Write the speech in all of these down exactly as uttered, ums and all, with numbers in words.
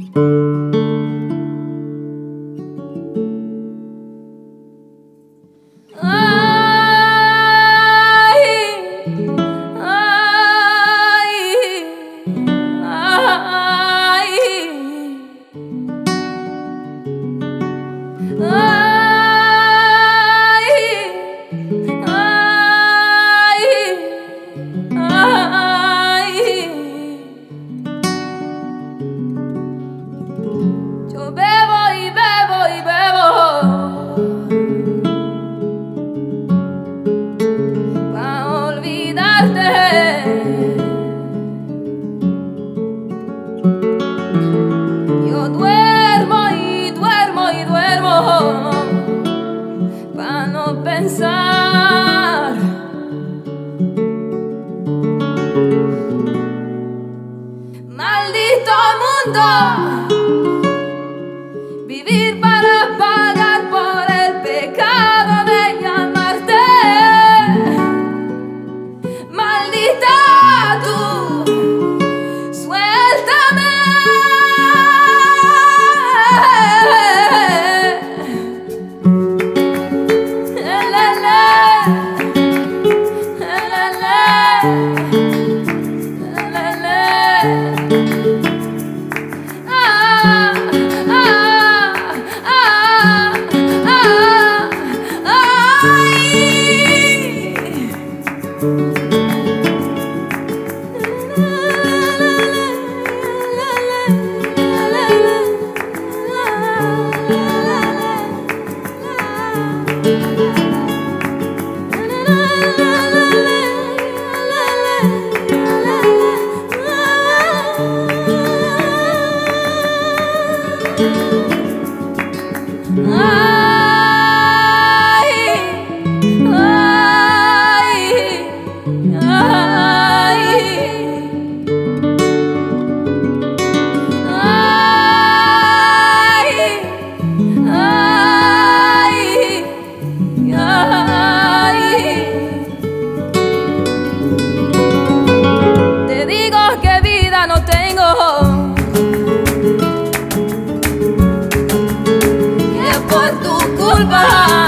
Yo bebo y bebo y bebo pa' olvidarte. Yo duermo y duermo y duermo pa' no pensar. Maldito mundo, vivir para pagar por el pecado de llamarte. Maldita tú, suéltame. Te digo que vida no tengo, y es por tu culpa.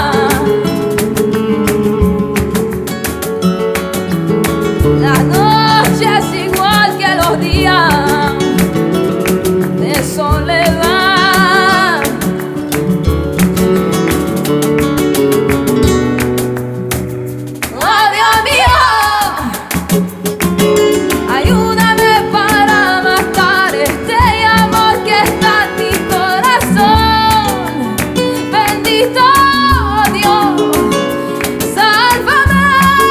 La noche es igual que los días de soledad. Oh Dios mío, ayúdame para matar este amor que está en mi corazón. Bendito Dios, sálvame.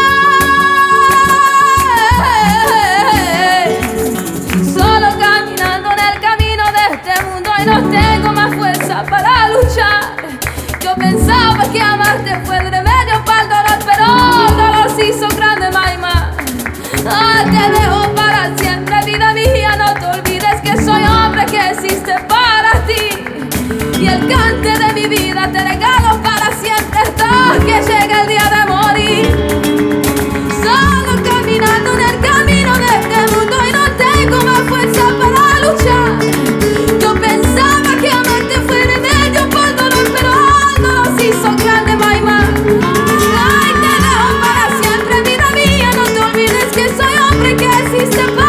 Solo caminando en el camino de este mundo y no tengo más fuerza para luchar. Yo pensaba que amarte fue el remedio para el dolor, pero el dolor se hizo grande más y más. Ah, te dejo para siempre, vida mía, no te olvides que soy hombre que existe para ti. Y el cante de mi vida te regalo para siempre hasta que llegue el día de morir. Solo caminando en el camino de este mundo y no tengo más fuerza para luchar. Yo pensaba que amarte fue remedio para el dolor, pero el dolor se hizo grande más y más. Ay, te dejo para siempre, vida mía, no te olvides que soy hombre que existe para ti.